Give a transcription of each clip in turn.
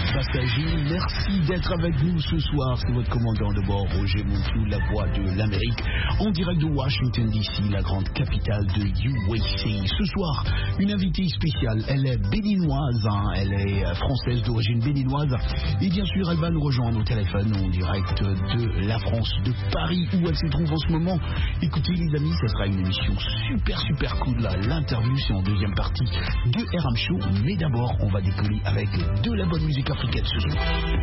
Passagers, merci d'être avec nous ce soir. C'est votre commandant de bord, Roger Montou, la voix de l'Amérique, en direct de Washington DC, la grande capitale de USA. Ce soir, une invitée spéciale. Elle est béninoise, elle est française d'origine béninoise. Et bien sûr, elle va nous rejoindre au téléphone en direct de la France, de Paris, où elle se trouve en ce moment. Écoutez les amis, ça sera une émission super cool là. L'interview, c'est en deuxième partie de RM Show. Mais d'abord, on va décoller avec de la bonne musique africaine ce soir.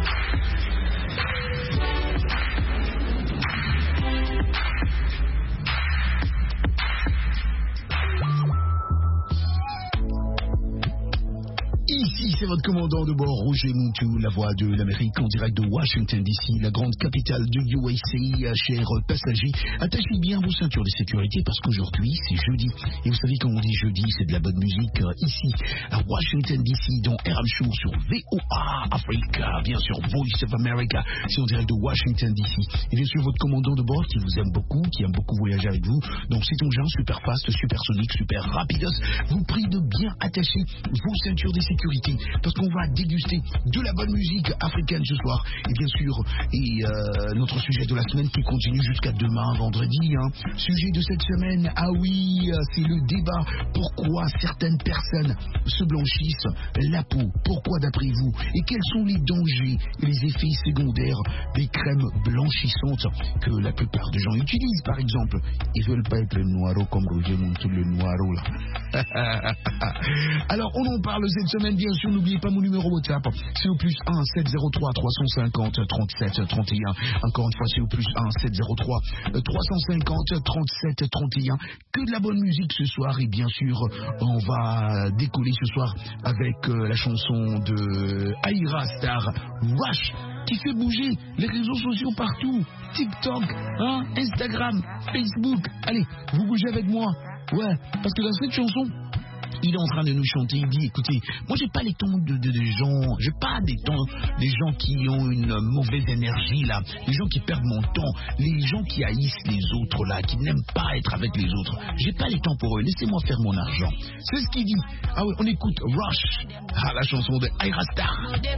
Ici, c'est votre commandant de bord, Roger Montou, la voix de l'Amérique, en direct de Washington DC, la grande capitale de USA. Chers passagers, attachez bien vos ceintures de sécurité parce qu'aujourd'hui, c'est jeudi. Et vous savez, quand on dit jeudi, c'est de la bonne musique ici, à Washington DC, dans RM Show sur VOA Africa, bien sûr, Voice of America, c'est en direct de Washington DC. Et bien sûr, votre commandant de bord qui vous aime beaucoup, qui aime beaucoup voyager avec vous. Donc, c'est ton genre super fast, super sonique, super rapidos. Vous prie de bien attacher vos ceintures de sécurité parce qu'on va déguster de la bonne musique africaine ce soir. Et bien sûr, notre sujet de la semaine qui continue jusqu'à demain, vendredi. Sujet de cette semaine, ah oui, c'est le débat. Pourquoi certaines personnes se blanchissent la peau? Pourquoi d'après vous? Et quels sont les dangers et les effets secondaires des crèmes blanchissantes que la plupart des gens utilisent, par exemple? Ils veulent pas être le noiro comme Roger Montou, le noiro là. Alors, on en parle cette semaine. Bien sûr, n'oubliez pas mon numéro WhatsApp, c'est au plus 1 703 350 37 31. Encore une fois, c'est au plus 1 703 350 37 31. Que de la bonne musique ce soir. Et bien sûr, on va décoller ce soir avec la chanson de Ayra Starr, Rush, qui fait bouger les réseaux sociaux partout. TikTok, Instagram, Facebook. Allez, vous bougez avec moi. Ouais, parce que dans cette chanson, il est en train de nous chanter, il dit, écoutez, moi j'ai pas les tons de gens, j'ai pas des tons des gens qui ont une mauvaise énergie là, les gens qui perdent mon temps, les gens qui haïssent les autres là, qui n'aiment pas être avec les autres. J'ai pas les temps pour eux, laissez-moi faire mon argent. C'est ce qu'il dit. Ah oui, on écoute Rush, la chanson de Ayra Starr.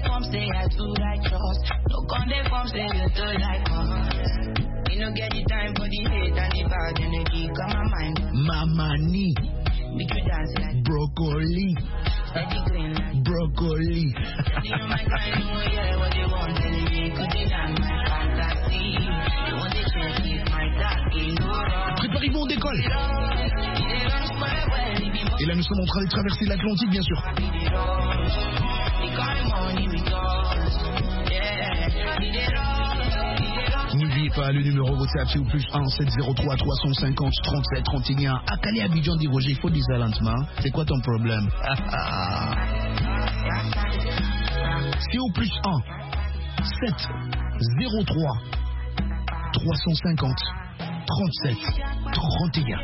Mamani. Broccoli. Broccoli. Préparez-vous, on décolle. Et là, nous sommes en train de traverser l'Atlantique, bien sûr. N'oubliez pas le numéro WhatsApp, c'est au plus 1 703 350 37 31. À Calais, Abidjan, dit Roger, il faut des alentements. C'est quoi ton problème? C'est au plus 1 703 350 37 31.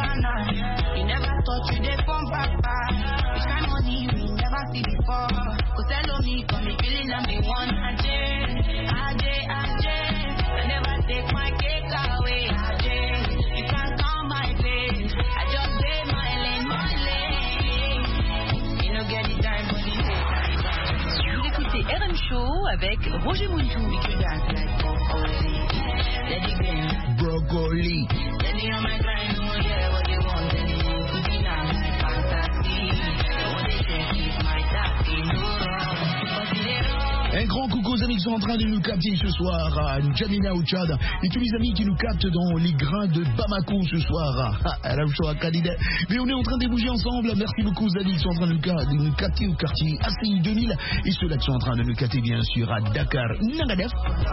Take my cake away, you can't come my place. I just say my lane. You don't get the time for the day. Vous écoutez RM Show avec Roger Montou. Broccoli. Un grand coucou aux amis qui sont en train de nous capter ce soir à N'Djamena au Tchad et tous les amis qui nous captent dans les grains de Bamako ce soir à la show à Kalidé. Mais on est en train de bouger ensemble. Merci beaucoup aux amis qui sont en train de nous capter au quartier ACI 2000 et ceux-là qui sont en train de nous capter bien sûr à Dakar, Nangadef.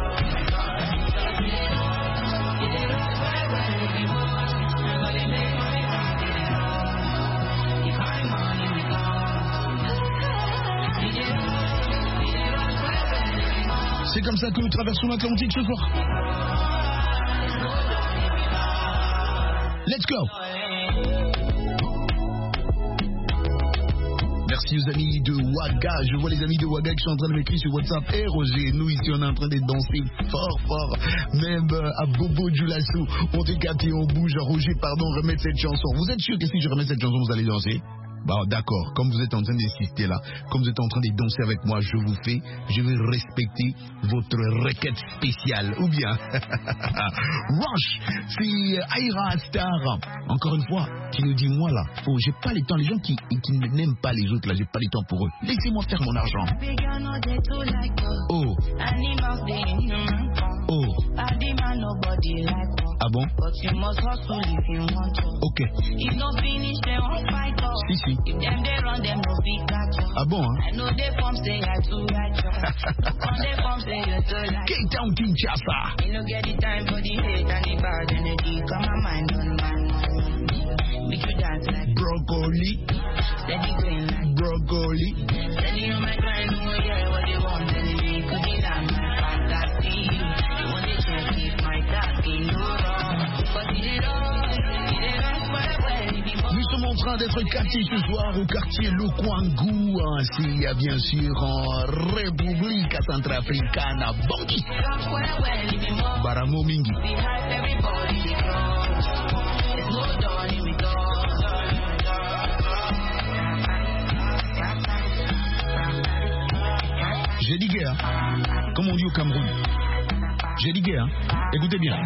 C'est comme ça que nous traversons l'Atlantique ce soir. Let's go. Merci aux amis de Ouaga. Je vois les amis de Ouaga qui sont en train de m'écrire sur WhatsApp. Hey Roger, nous ici on est en train de danser fort. Même à Bobo Djoulassou, on te capte et on bouge. Roger, pardon, remettre cette chanson. Vous êtes sûr que si je remets cette chanson, vous allez danser? Bon, d'accord, comme vous êtes en train d'insister là, comme vous êtes en train de danser avec moi, je vais respecter votre requête spéciale. Ou bien, Rush, c'est Aira Star. Encore une fois, qui nous dit, moi là, oh, j'ai pas le temps, les gens qui n'aiment pas les autres là, j'ai pas le temps pour eux. Laissez-moi faire mon argent. Oh. Oh. Ah bon? Ok. Si. Ah bon, hein? K-Town Kinshasa. Broccoli. Nous sommes en train d'être captés ce soir au quartier Lokwangou, c'est bien sûr en République centrafricaine, Bangui, Baramo Mingi. J'ai dit guerre, comme on dit au Cameroun. J'ai dit guerre, écoutez bien.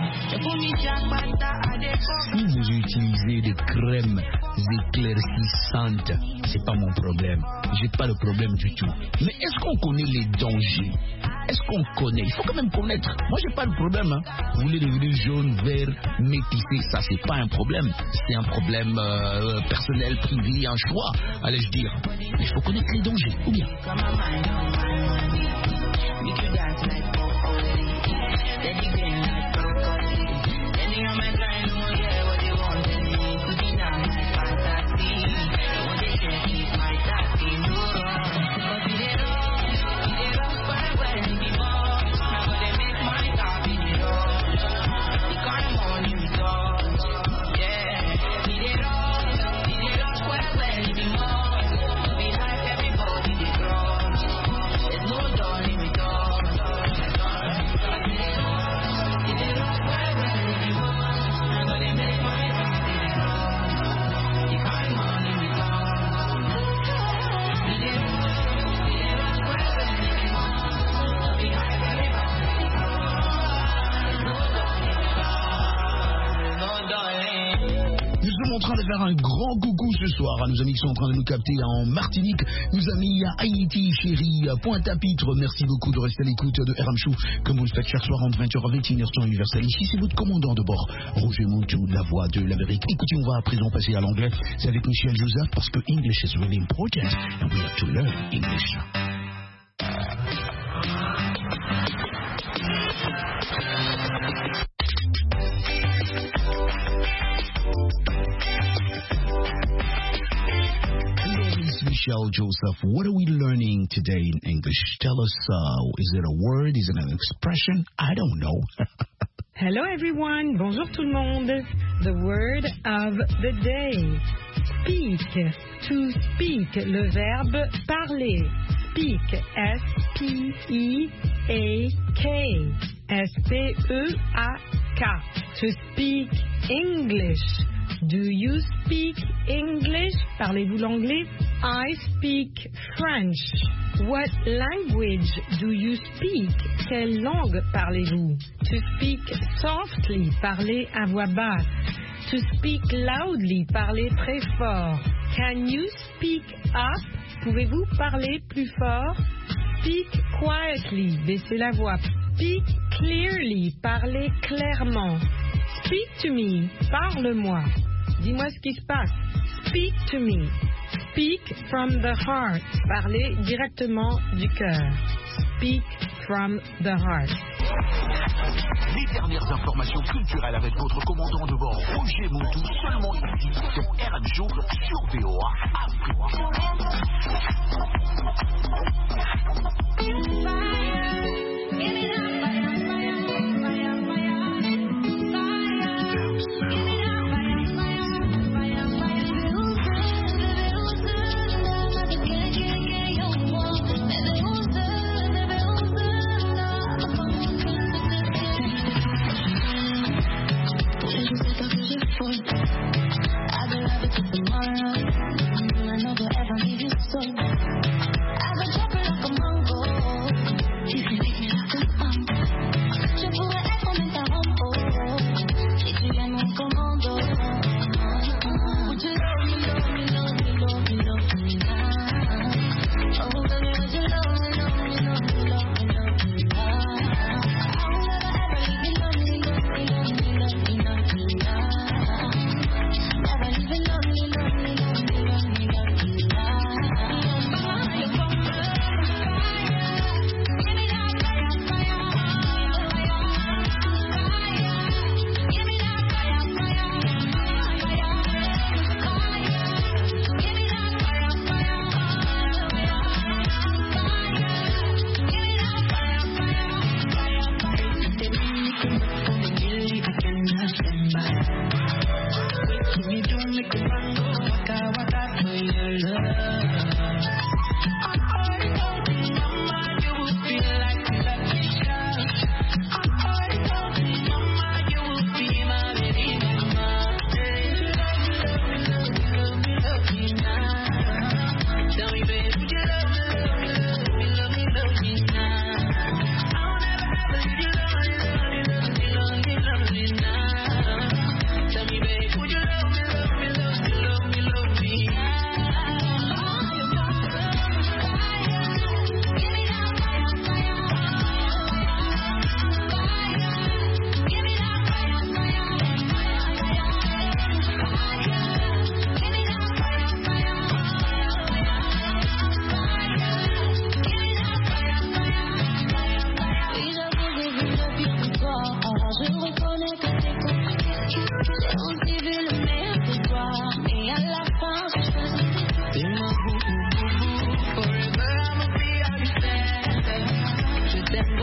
Si vous utilisez des crèmes éclaircissantes, c'est pas mon problème. J'ai pas le problème du tout. Mais est-ce qu'on connaît les dangers? Est-ce qu'on connaît? Il faut quand même connaître. Moi, j'ai pas le problème. Vous voulez devenir jaune, vert, métissé, ça, c'est pas un problème. C'est un problème personnel, privé, un choix, allais-je dire. Mais il faut connaître les dangers, ou bien. En train de faire un grand coucou ce soir à nos amis qui sont en train de nous capter en Martinique, nos amis à Haïti, chérie, Pointe-à-Pitre. Merci beaucoup de rester à l'écoute de RM Show comme vous le faites chaque soir entre 20h et 21h temps universel. Ici c'est votre commandant de bord, Roger Montou, la voix de l'Amérique. Écoutez, on va à présent passer à l'anglais. C'est avec Michel Joseph parce que English is really important and we have to learn English. Michel Joseph, what are we learning today in English? Tell us, is it a word? Is it an expression? I don't know. Hello everyone, bonjour tout le monde. The word of the day. Speak. To speak, le verbe parler. Speak, S-P-E-A-K. S-P-E-A-K. To speak English. Do you speak English? Parlez-vous l'anglais? I speak French. What language do you speak? Quelle langue parlez-vous? To speak softly, parler à voix basse. To speak loudly, parler très fort. Can you speak up? Pouvez-vous parler plus fort? Speak quietly, baissez la voix. Speak clearly, parler clairement. Speak to me, parle-moi. Dis-moi ce qui se passe. Speak to me. Speak from the heart. Parler directement du cœur. Speak from the heart. Les dernières informations culturelles avec votre commandant de bord, Roger Montou, seulement ici, sur RM Show, sur VOA Afrique. I've been loving till tomorrow. I know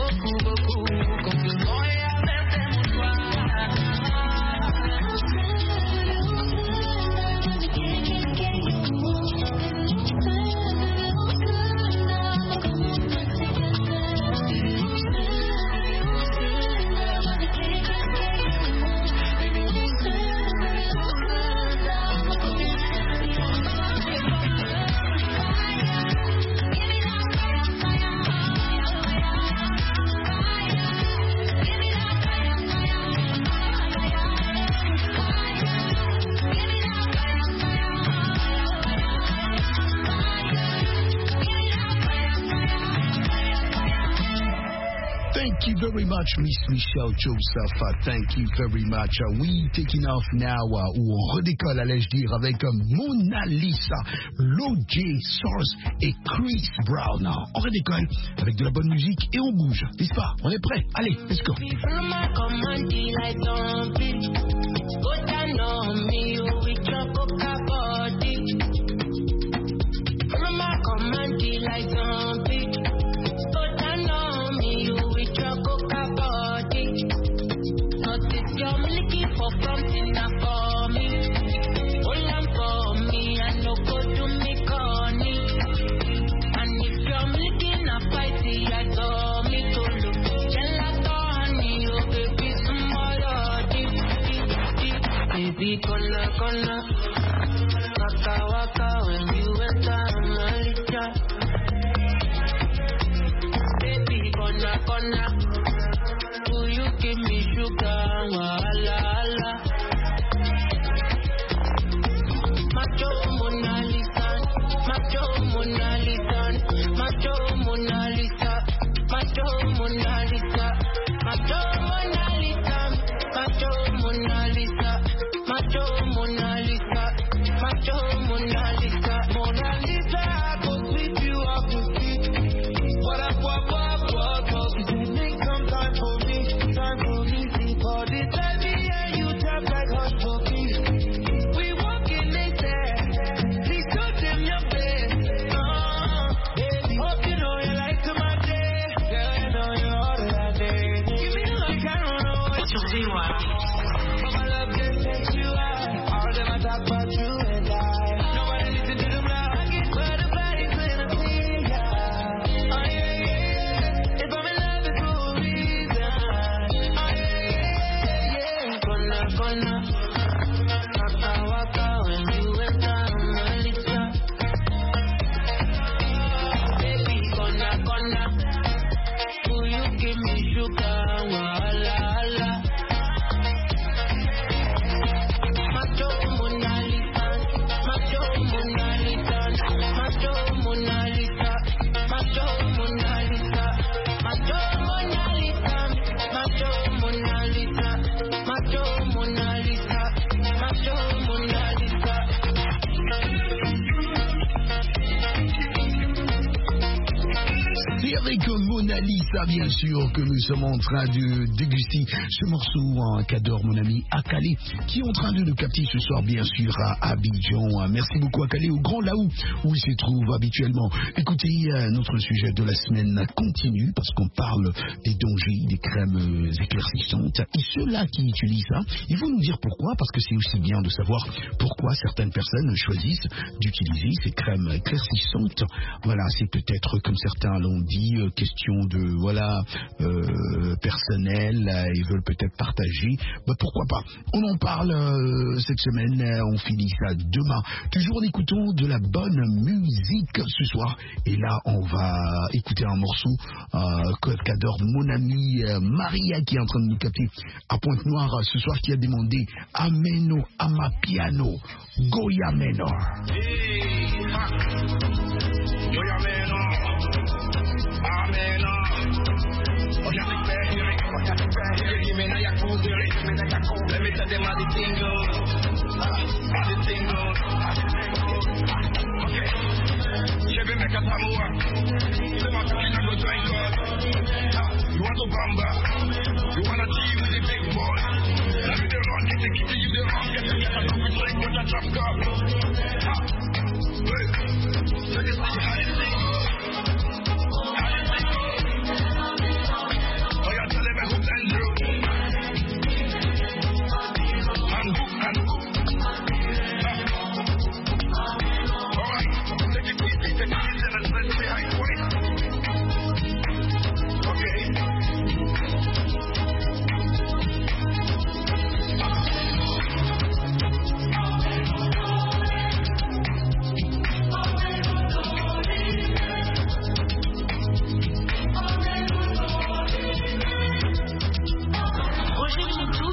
beaucoup, beaucoup. Confusion et avertir mon toit. Thank you very much, Miss Michelle Joseph. Thank you very much. We taking off now, ou on redécolle, allais-je dire, avec Mona Lisa, Loj Source et Chris Brown. On redécolle avec de la bonne musique et on bouge, n'est-ce pas? On est prêt? Allez, let's go. Gonna waka waka when you enter Malika. Baby, gonna will you give me sugar? Wala ala. Macho Mona Lisa, macho Mona Lisa, macho Mona Lisa, macho Mona Lisa, macho Mona Lisa, macho Mona Lisa. Macho Mona Lisa, macho Mona Lisa, Mona Lisa, I go sweep you up the street. What up, you say make some time for me, sleep all this baby, and you tap like hot coffee. We walking in there, please don't dim your bed. Baby, hope you know you like to my day, girl, you know you all that I did. Give me like I don't know what you see, why. Talk about you and I. Nobody listen to them now. I get butterflies when I see ya. Oh yeah, yeah. If I'm in love, it's for a reason. Oh yeah, yeah. Gonna waka waka when you enter Malika. Baby, gonna will you give me sugar? Wala ala. Macho Mona Lisa, macho Mona Lisa, macho Mona Lisa, macho Mona Lisa, macho Mona Lisa, macho Mona Lisa, macho Mona Lisa, macho Mona Lisa. C'est avec Mona Lisa, bien sûr, que nous sommes en train de déguster ce morceau qu'adore mon ami Akale, qui est en train de nous capter ce soir, bien sûr, à Abidjan. Merci beaucoup, Akale, au Grand Laou, où il se trouve habituellement. Écoutez, notre sujet de la semaine continue, parce qu'on parle des dangers des crèmes éclaircissantes. Et ceux-là qui utilisent ça, il faut nous dire pourquoi, parce que c'est aussi bien de savoir pourquoi certaines personnes choisissent d'utiliser ces crèmes éclaircissantes. Voilà, c'est peut-être, comme certains l'ont dit, question de personnel, ils veulent peut-être partager, pourquoi pas. On en parle cette semaine, on finit ça demain, toujours en écoutant de la bonne musique ce soir. Et là on va écouter un morceau qu'adore mon ami Maria, qui est en train de nous capter à Pointe-Noire ce soir, qui a demandé Ameno Amapiano Goya Menor. Goya Menor. Ameno. Let me tell them how the thing goes. Okay. Je vais make a samoa. C'est ma fille qui go join God. You want to bamba? You want to deal with the big boy? Let me the run, get the kitty, you the run, get the coffee drink, go to trap cup. Wait. So this is how you think. How you think.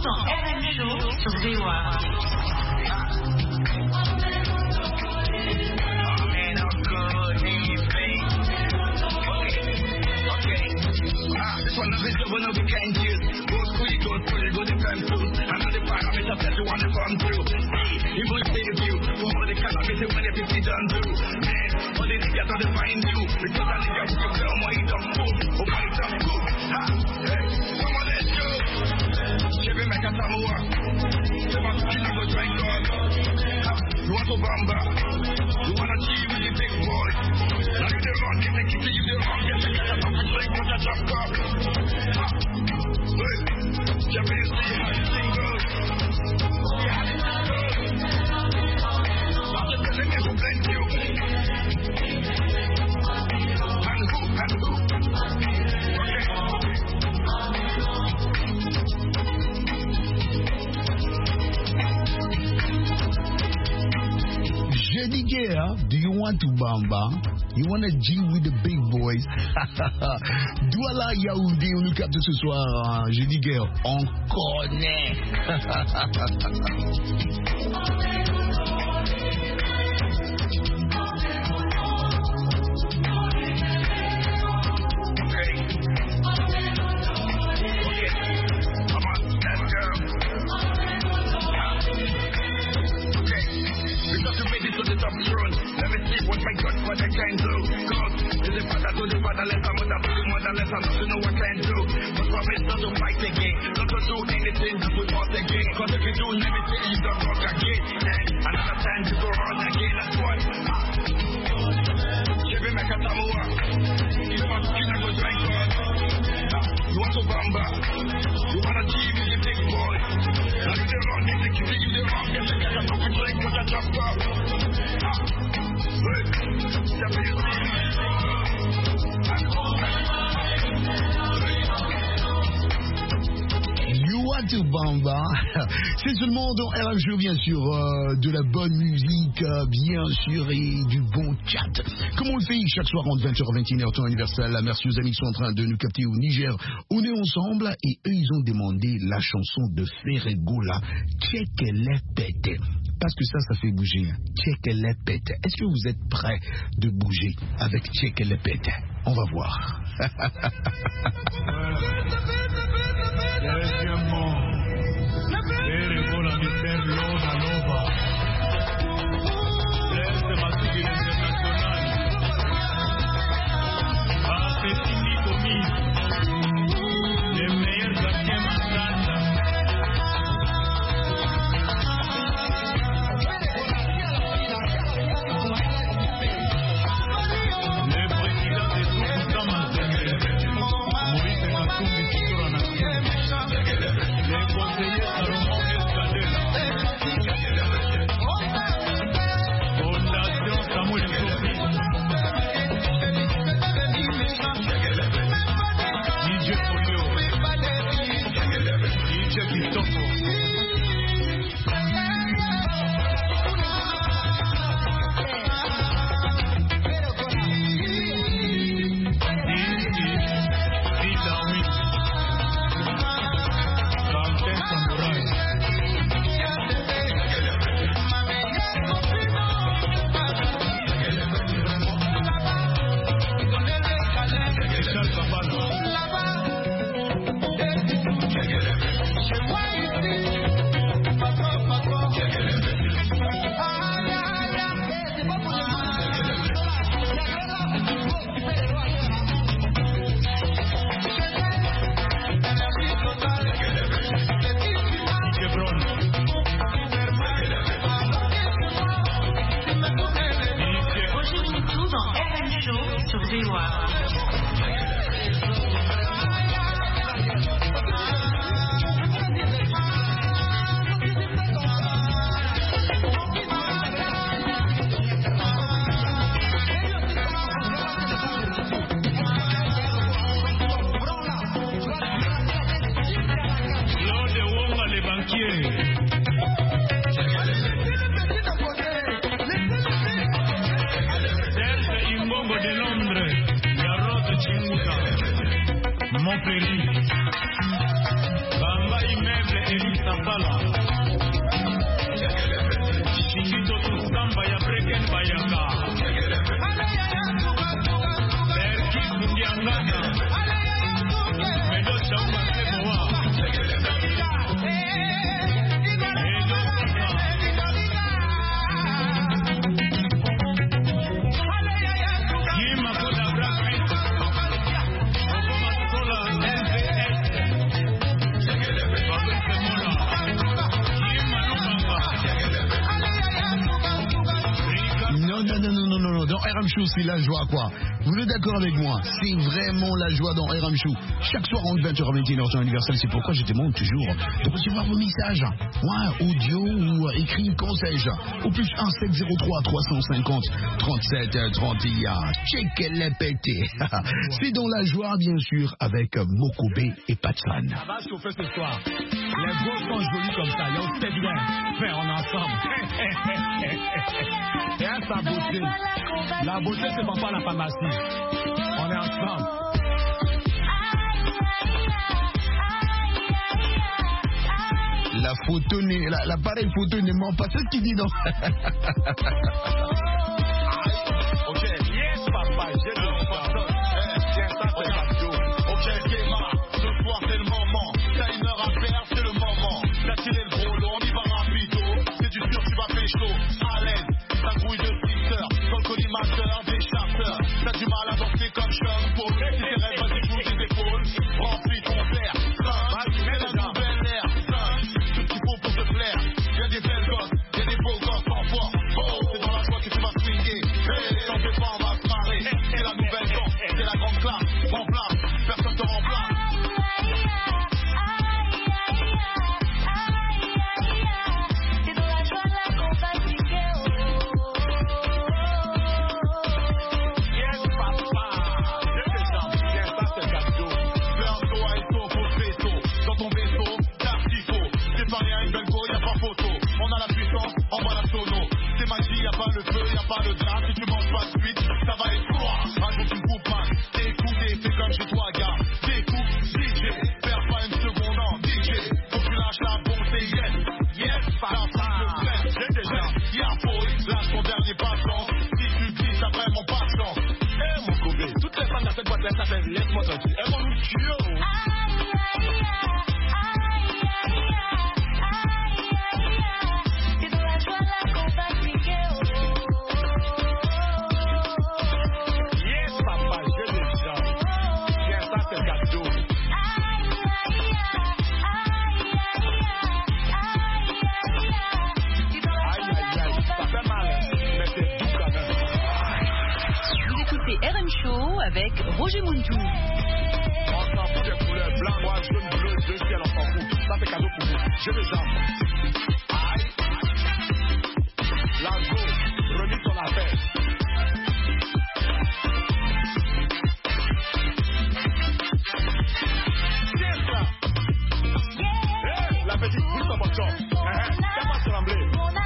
dans RM Show sur VOA. This one of it, one of the kind years. Goes quick, goes full, goes the time too. Another parameter that you want to come through. You go save you. For the calamity when you see done through. Man, all the niggas are to find you. Because I nigga who you feel more eat up food. Oh, my top cook. Ha! Hey, come on, let's go. Chevy make a samoa. You want to kill and go try God. You want to bamba. You want to cheat with the big boy. Now you the wrong, you think you the wrong. You think you're the wrong. Put a chop cup. Hey, Japanese see how you sing goes. See how you sing goes. I'm just telling you who blend you. And who. Jenny Girl, do you want to bamba? You want to G with the big boys? Douala Yaoundé, on nous capte ce soir. Jenny Girl, on connaît. What my Godfather can do. God is the father to the fatherless, and mother to the motherless, and not to know what can do. But promise not to fight again, not to do anything that we fought again. Cause if you do everything, you don't walk again. And another time to go on again, that's what. Chevy make a samoa. You want to kill and go try God. You want to bamba. You want to cheat with the big boy. Now you the wrong, you think you the wrong. You think you're the wrong, drink with a chop cup. You want to bamba? C'est seulement dans RM Show, bien sûr, de la bonne musique, bien sûr, et du bon chat. Comme on le fait chaque soir entre 20h et 21h, temps universel. Merci aux amis qui sont en train de nous capter au Niger. On est ensemble et eux, ils ont demandé la chanson de Ferregola, Tchekelepete. Parce que ça fait bouger. Tchekelepete. Est-ce que vous êtes prêts de bouger avec Tchekelepete? On va voir. Bamba immeuble Eric Sambala. Chiquito Tusamba ya Breken Bayaka. Berkis Mundiangana. Medo Chamba Semoa. Non, dans RM Show, c'est la joie, quoi. Vous êtes d'accord avec moi? C'est vraiment la joie dans RM Show. Chaque soir, entre 20h et 21h, temps universel, c'est pourquoi je demande toujours de recevoir vos messages. Ouais, audio ou écrit, comment sais-je? Au plus 1703 350 37 31. Check les pété. C'est dans la joie, bien sûr, avec Mokobé et Patsan. Ça va chauffer ce soir. Les gros sont jolis comme ça. Il y a aussi des bien. Faire en ensemble. Et à sa beauté. La beauté, c'est pas la pharmacie. On est ensemble. La photo, l'appareil photo ne ment pas. C'est ce qu'il dit, non? Ok, yes, papa, j'ai le photo. Tiens, ça, c'est la vidéo. Ok, Kéma, ce soir, c'est le moment. T'as une heure à faire, c'est le moment. T'as tiré le gros lot, on y va rapido. C'est du sûr, tu vas pécho. À l'aise, t'as grouille de stricteur. Dans le collimateur, des chasseurs. T'as du mal à danser comme Sean Paul. Si tes rêves, vas-y, bouge les épaules. Remplis ton verre. C'est la nouvelle ère. Tout ce qu'il faut pour te plaire. Y'a des belles gosses, y'a des beaux gosses en force. Oh, c'est dans la joie que tu vas swinguer. Hey, t'en fais pas, on va se marrer. C'est la nouvelle danse, c'est la grande classe. Remplace, personne te remplace. Y'a pas le feu, y'a pas le drap. Si tu manges pas de suite, ça va être quoi? Rajoute une coupe, man. T'écoutes et fais comme chez toi, gars. T'écoutes, DJ. Perds pas une seconde en DJ. Faut que tu lâches la bombe, c'est yes. Yes, papa. J'ai déjà. Y'a Paul, lâche ton dernier patron. Si tu dis, t'as vraiment pas de chance. Eh, mon Kobe, toutes les femmes dans cette boîte-là, ça fait laisse-moi tranquille. Elles vont nous tuer, oh. RM Show avec Roger Muntou. On s'en fout des couleurs blanc, noir, jaune, bleu, deux ciel, on s'en fout. Ça c'est cadeau pour vous. J'ai les jambes. Aïe. La go, remis ton affaire. Tiens ça. Hey, la petite boule sur votre champ. T'as pas tremblé.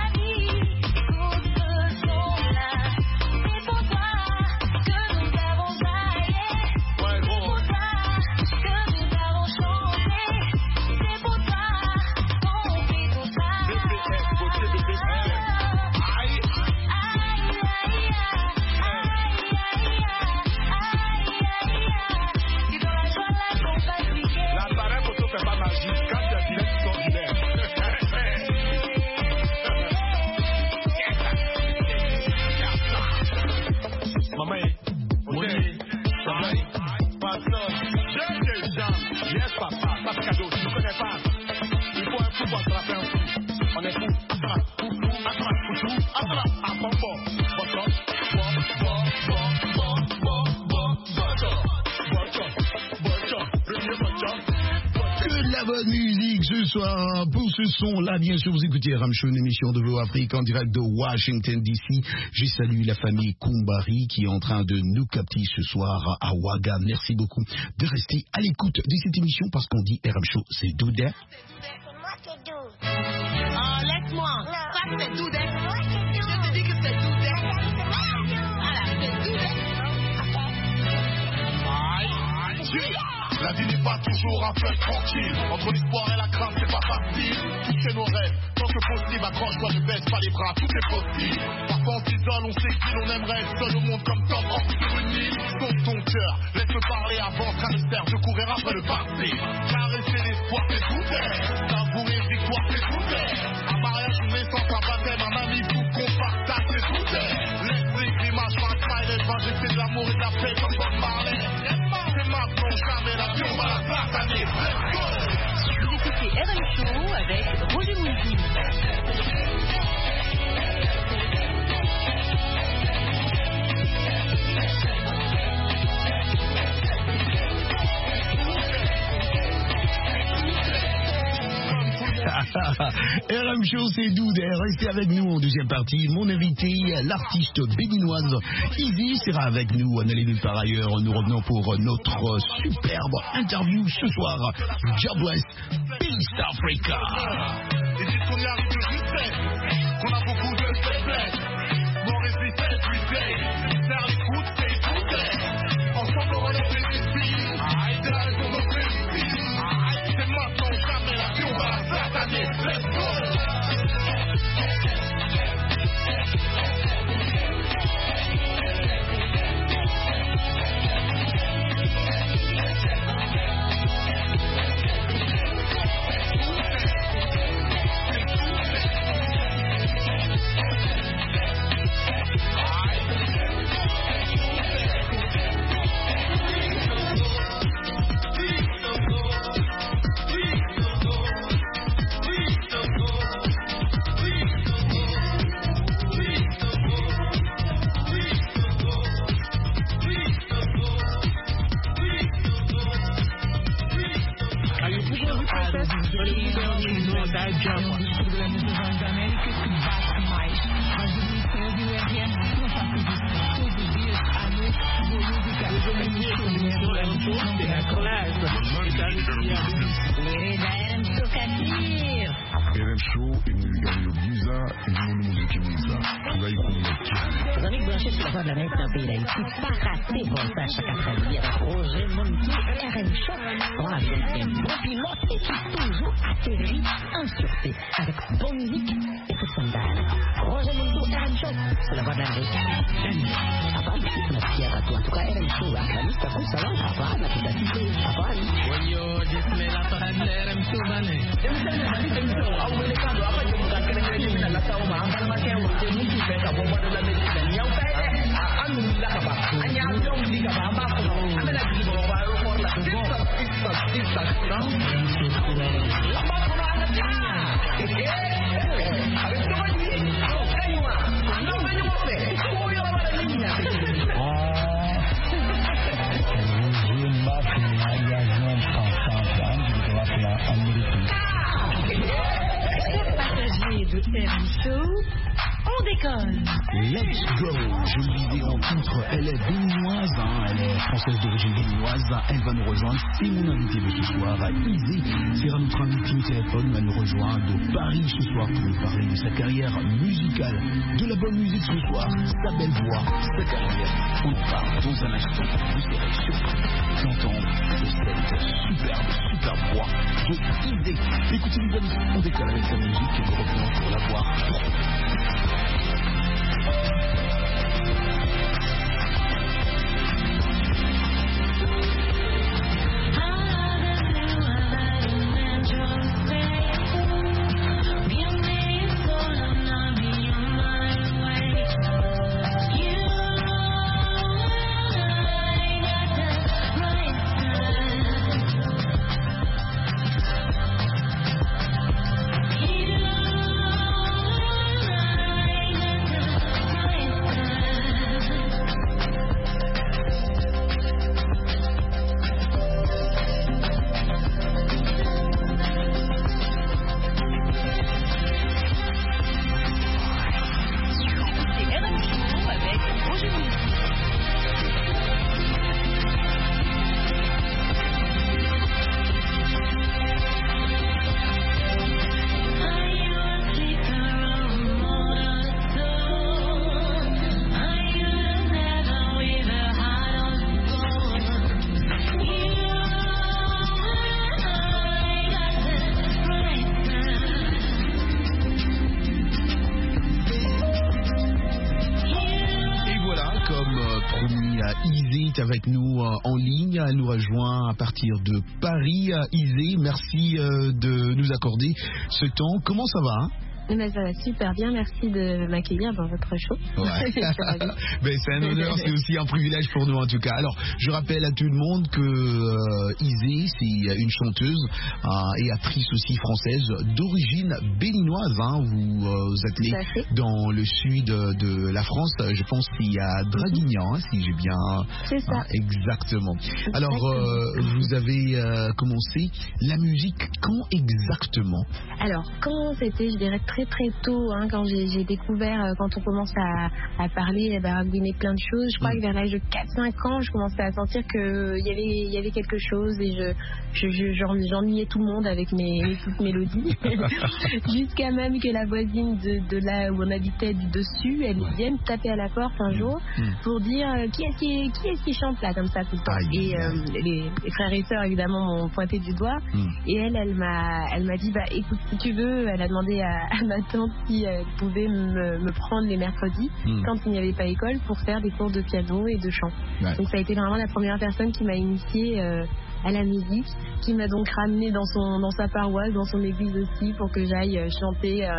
Pour ce son-là, bien sûr, vous écoutez RM Show, une émission de Voix Afrique en direct de Washington DC. Je salue la famille Kumbari qui est en train de nous capter ce soir à Ouaga. Merci beaucoup de rester à l'écoute de cette émission parce qu'on dit RM Show, c'est Doudé. Laisse-moi. Ça, c'est Doudé. Je te dis que c'est Doudé. Voilà, c'est Doudé. La vie n'est pas toujours un fleuve tranquille. Entre l'espoir et la crainte, c'est pas facile. Toucher nos rêves, tant que possible, accroche-toi, ne baisse pas les bras, tout est possible. Parfois on s'isole, on s'exile, on aimerait être seul au monde comme Tom Hanks sur une île. Sauve ton cœur, laisse-le parler avant, train de faire de courir après le passé. Caresser l'espoir, c'est tout est. Savourer une victoire, c'est tout est. Un mariage, une naissance, un baptême, un ami, tout qu'on partage, c'est tout est. Laisse les grimaces, pas de smiley, va jeter de l'amour et de la paix comme Bob Marley. C'est maintenant, jamais la vie, on va la sataner. Let's go! Vous écoutez RM Show avec Roger Montou. RM Show, c'est Doudé. Restez avec nous en deuxième partie. Mon invité, l'artiste béninoise Easy, sera avec nous. N'allez nulle part ailleurs. Nous revenons pour notre superbe interview ce soir. Jobless, Peace Africa. Et si on y arrive de justesse, qu'on a beaucoup de faiblesse, mon résistance, everyday, faire l'écoute, c'est tout est. Ensemble, on relève les défis. C'est la raison de notre réussite. C'est maintenant, jamais la vie, on va la sataner. Let's go! Chaque après-midi avec Roger Montou et RM Show. On a donc un bon pilote et qui toujours atterrit en sûreté avec bonne musique et coup de sandales. Roger Montou, RM Show, c'est la voix de la rue. Papa, notre fière à toi. En tout cas, RM Show, la liste comme ça, papa, la petite activité, papa. Yo, display la parade de RM Show, mané. De RM Show, on décolle. Let's go. Je le disais en titre, elle est béninoise, elle est française d'origine béninoise. Elle va nous rejoindre. C'est mon invité de ce soir, Easy. C'est notre invité au téléphone. Elle nous rejoint de Paris ce soir pour nous parler de sa carrière musicale, de la bonne musique ce soir, sa belle voix, sa carrière. On en parle dans un instant. Vous serez surpris d'entendre cette superbe voix de Easy. Écoutez les amis, on décolle avec sa musique et nous revenons pour la voir. est avec nous en ligne. Elle nous rejoint à partir de Paris. Isée, merci de nous accorder ce temps. Comment ça va, hein? Ben, ça va super bien, merci de m'accueillir dans votre show. Ouais. C'est un honneur, c'est aussi un privilège pour nous en tout cas. Alors, je rappelle à tout le monde que Isée, c'est une chanteuse et actrice aussi française d'origine béninoise. Hein. Vous êtes née dans le sud de la France, je pense qu'il y a Draguignan, hein, si j'ai bien... C'est ça. Exactement. Alors, vous avez commencé la musique quand exactement? Alors, quand c'était, je dirais, très tôt, hein, quand j'ai découvert, quand on commence à parler, à raconter plein de choses, je crois que vers l'âge de 4-5 ans, je commençais à sentir qu'il y avait quelque chose et j'ennuyais tout le monde avec mes petites mélodies. Jusqu'à même que la voisine de là où on habitait du dessus, elle vienne taper à la porte un jour pour dire qui est-ce qui chante là comme ça tout le temps. Et les frères et sœurs évidemment m'ont pointé du doigt et elle m'a dit écoute, si tu veux, elle a demandé à ma tante si elle pouvait me prendre les mercredis quand il n'y avait pas école pour faire des cours de piano et de chant. Donc ça a été vraiment la première personne qui m'a initiée à la musique, qui m'a donc ramenée dans sa paroisse, dans son église aussi, pour que j'aille chanter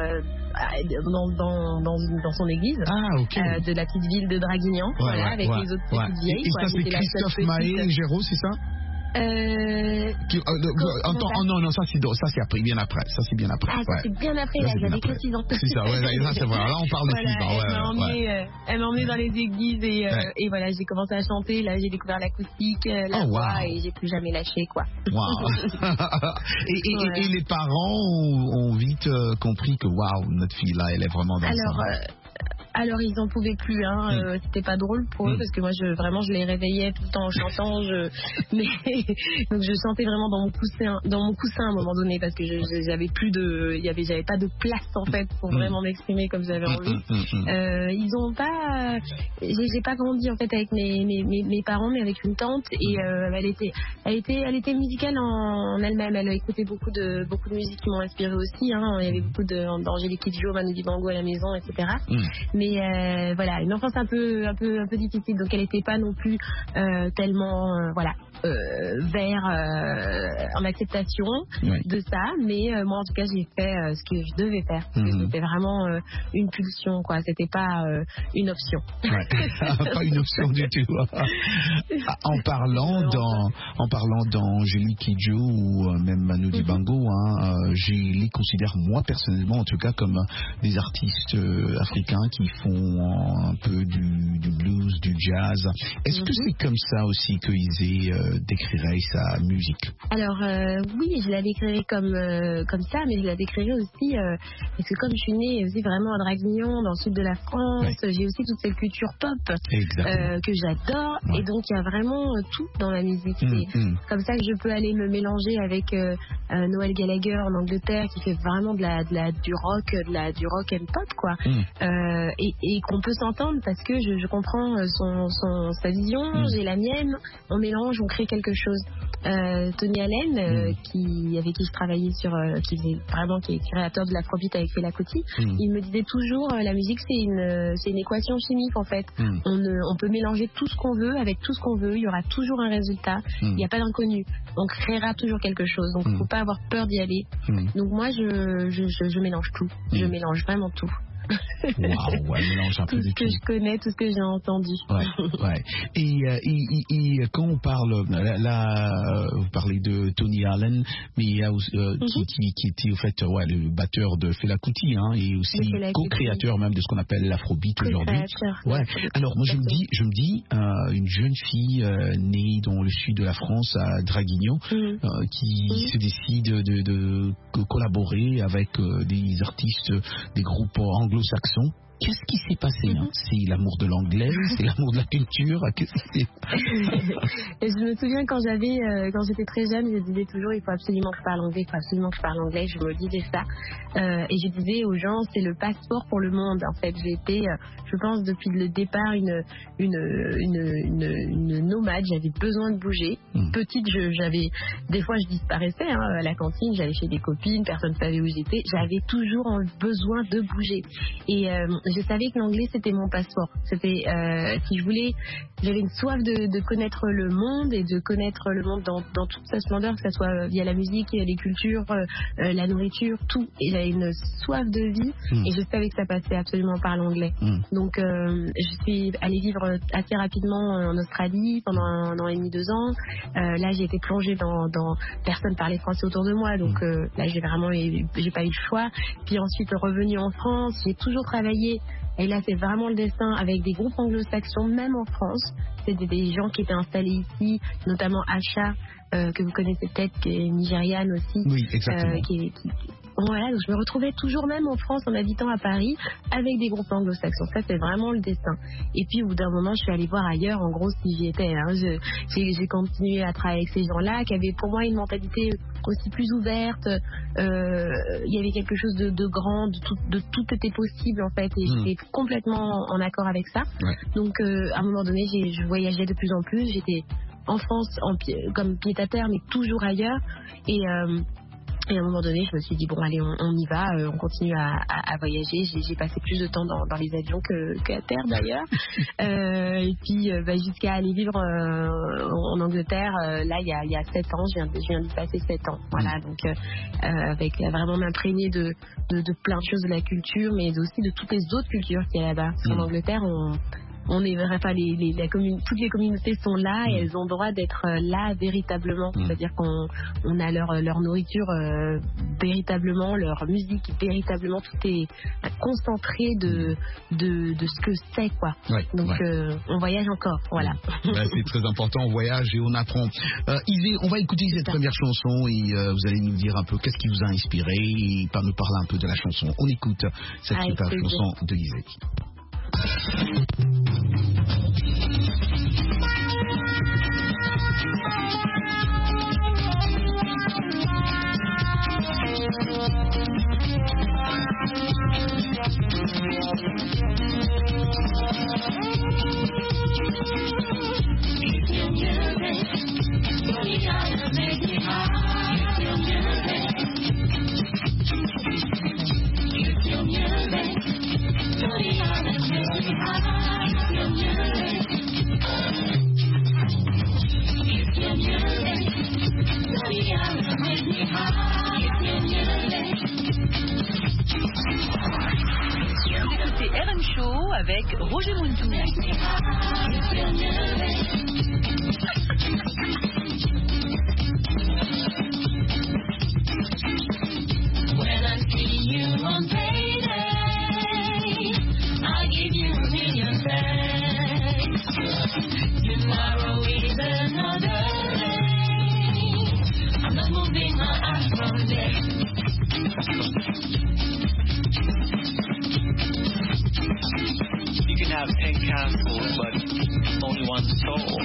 dans son église de la petite ville de Draguignan, avec les autres petites vieilles. Et ça c'est Christophe Mahé et Géraud, c'est ça? Non, ça c'est après, bien après. Ça c'est bien après. Ah, ça c'est bien après, là, j'avais que 6 ans. C'est ça, ça c'est vrai. Là on parle de 6 ans. Elle m'a emmenée dans les églises et voilà, j'ai commencé à chanter. Là, j'ai découvert l'acoustique, la voix et j'ai plus jamais lâché, quoi. Et les parents ont vite compris que notre fille là, elle est vraiment dans ça. Alors ils en pouvaient plus, hein. C'était pas drôle pour eux parce que moi je les réveillais tout le temps en chantant. Donc je chantais vraiment dans mon coussin à un moment donné parce que j'avais pas de place en fait pour vraiment m'exprimer comme j'avais envie. Ils ont pas, j'ai pas grandi en fait avec mes parents, mais avec une tante et elle était musicale en elle-même. Elle a écouté beaucoup de musique qui m'ont inspiré aussi. Hein. Il y avait beaucoup d'Angélique Kidjo, Manu Dibango à la maison, etc. Mais voilà, une enfance un peu difficile, donc elle n'était pas non plus tellement vers en acceptation de ça, mais moi en tout cas j'ai fait ce que je devais faire. C'était vraiment une pulsion, quoi. C'était pas une option. Pas une option du tout. En parlant d'Angélique Kidjo ou même Manu Dibango, je les considère moi personnellement en tout cas comme des artistes africains qui font un peu du blues, du jazz. Est-ce que c'est comme ça aussi que Isée décrirait sa musique? Alors oui, je la décrirais comme ça, mais je la décrirais aussi parce que comme je suis née aussi vraiment à Draguignan, dans le sud de la France, j'ai aussi toute cette culture pop que j'adore, et donc il y a vraiment tout dans la musique. C'est comme ça que je peux aller me mélanger avec Noel Gallagher en Angleterre qui fait vraiment du rock and pop, quoi. Et qu'on peut s'entendre parce que je comprends sa vision, j'ai la mienne, on mélange, on crée quelque chose. Tony Allen, avec qui je travaillais qui est créateur de l'afrobeat avec Fela Kuti, il me disait toujours la musique c'est une équation chimique en fait. On peut mélanger tout ce qu'on veut avec tout ce qu'on veut, il y aura toujours un résultat, il n'y a pas d'inconnu, on créera toujours quelque chose, donc il ne faut pas avoir peur d'y aller. Donc moi je mélange tout, je mélange vraiment tout. Mélange un peu tout ce que je connais, tout ce que j'ai entendu. Et quand on parle, là, vous parlez de Tony Allen, mais il y a aussi, qui était au fait le batteur de Fela Kuti, et aussi co-créateur même de ce qu'on appelle l'afrobeat aujourd'hui. Alors moi je me dis une jeune fille née dans le sud de la France à Draguignan qui se décide de collaborer avec des artistes, des groupes anglo-saxons. Qu'est-ce qui s'est passé C'est l'amour de l'anglais, c'est l'amour de la culture. Qu'est-ce que c'est? Et je me souviens quand j'étais très jeune, je disais toujours il faut absolument que je parle anglais, je me disais ça. Et je disais aux gens c'est le passeport pour le monde. En fait, j'ai été, je pense depuis le départ une nomade. J'avais besoin de bouger petite, des fois je disparaissais à la cantine, j'allais chez des copines, personne ne savait où j'étais. J'avais toujours besoin de bouger. Et je savais que l'anglais c'était mon passeport. C'était si je voulais, j'avais une soif de connaître le monde et de connaître le monde dans toute sa splendeur, que ce soit via la musique, les cultures, la nourriture, tout. Et j'avais une soif de vie et je savais que ça passait absolument par l'anglais. Donc je suis allée vivre assez rapidement en Australie pendant 1 an et demi, 2 ans. Là j'ai été plongée dans personne parlait français autour de moi, donc là j'ai pas eu le choix. Puis ensuite revenue en France, j'ai toujours travaillé. Et là, c'est vraiment le destin avec des groupes anglo-saxons, même en France. C'était des gens qui étaient installés ici, notamment Asha, que vous connaissez peut-être, qui est nigériane aussi. Oui, exactement. Voilà, donc je me retrouvais toujours, même en France, en habitant à Paris, avec des groupes anglo-saxons. Ça, c'est vraiment le destin. Et puis, au bout d'un moment, je suis allée voir ailleurs, en gros, si j'y étais. J'ai continué à travailler avec ces gens-là, qui avaient pour moi une mentalité aussi plus ouverte. Il y avait quelque chose de grand, de tout était possible, en fait. Et j'étais complètement en accord avec ça. Ouais. Donc, à un moment donné, je voyageais de plus en plus. J'étais en France, comme pied à terre, mais toujours ailleurs. Et à un moment donné, je me suis dit, bon, allez, on y va, on continue à voyager. J'ai passé plus de temps dans les avions qu'à terre, d'ailleurs. Et puis, jusqu'à aller vivre en Angleterre, là, il y a 7 ans, je viens d'y passer 7 ans. Voilà, donc, avec vraiment m'imprégner de plein de choses de la culture, mais aussi de toutes les autres cultures qu'il y a là-bas. Parce qu'en Angleterre, toutes les communautés sont là et elles ont le droit d'être là véritablement. C'est-à-dire qu'on a leur nourriture véritablement, leur musique véritablement, tout est concentré de ce que c'est, quoi. Ouais, donc on voyage encore, voilà. C'est très important, on voyage et on apprend. Isée, on va écouter cette première chanson et vous allez nous dire un peu qu'est-ce qui vous a inspiré et nous parler un peu de la chanson. On écoute cette super chanson de Isée. Écoutez RM Show avec Roger Muntou. When I see you on payday, I give you a million thanks. Tomorrow is another day. I'm not moving my eyes from there. You can have 10 castles, but only one soul.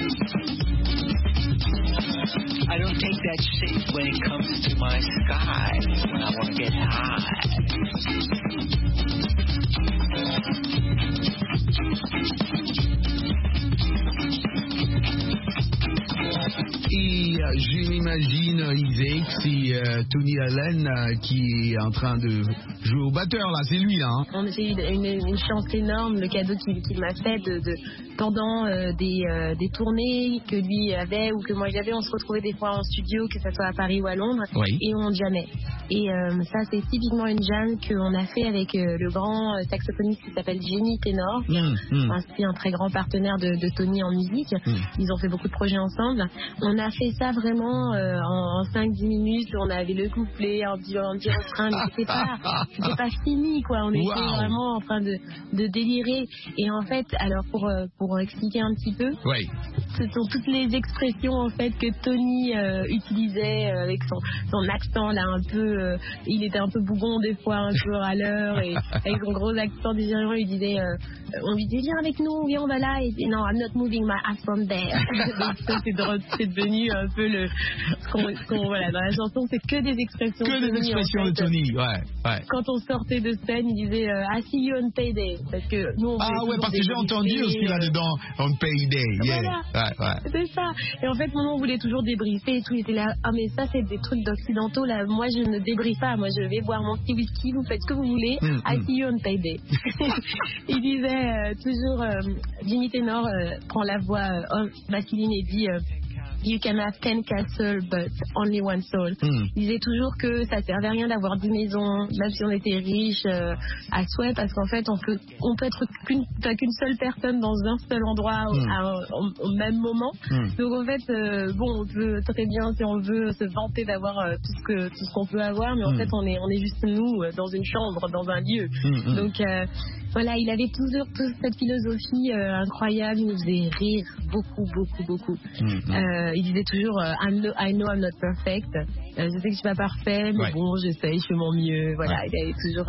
I don't take that shit when it comes to my sky, when I want to get high. Et je m'imagine, Isée, que c'est Tony Allen qui est en train de jouer au batteur, là, c'est lui, là. Hein. J'ai eu une chance énorme, le cadeau qu'il m'a fait pendant des tournées que lui avait ou que moi j'avais. On se retrouvait des fois en studio, que ce soit à Paris ou à Londres, et on jammait. Et ça, c'est typiquement une jam qu'on a fait avec le grand saxophoniste qui s'appelle Jenny Ténor, ainsi un très grand partenaire de Tony en musique. Ils ont fait beaucoup de projets ensemble. On a fait ça vraiment en 5-10 minutes. On avait le couplet, un petit refrain, mais c'était pas fini, quoi. On était vraiment en train de délirer. Et en fait, alors pour expliquer un petit peu, ce sont toutes les expressions en fait que Tony utilisait avec son accent là un peu, il était un peu bougon des fois, un peu râleur, et avec son gros accent nigérian, on lui disait viens avec nous, viens, on va là, et non, I'm not moving my ass from there. Donc ça, c'est devenu devenu un peu voilà, dans la chanson, c'est que des expressions. Que des expressions de Tony, ouais. Quand on sortait de scène, il disait I see you on payday. Parce que nous, parce que j'ai entendu aussi là-dedans, on payday. Yeah. Voilà, c'est ça. Et en fait, on voulait toujours débriefer et tout. Il était là, mais ça, c'est des trucs d'occidentaux. Là, moi, je ne débriefe pas. Moi, je vais boire mon petit whisky, vous faites ce que vous voulez. I see you on payday. Il disait toujours, Jimmy Tenor prend la voix masculine et dit You can have 10 castles but only one soul. Il disait toujours que ça servait à rien d'avoir 10 maisons, même si on était riche à souhait, parce qu'en fait on peut être qu'une seule personne dans un seul endroit au même moment. Donc en fait on peut très bien, si on veut, se vanter d'avoir tout ce qu'on peut avoir, mais en fait on est juste nous dans une chambre, dans un lieu. Donc voilà, il avait toujours toute cette philosophie incroyable, il nous faisait rire beaucoup. Il disait toujours I know I'm not perfect. Je sais que je suis pas parfait, mais bon, j'essaye, je fais mon mieux. Voilà, il avait toujours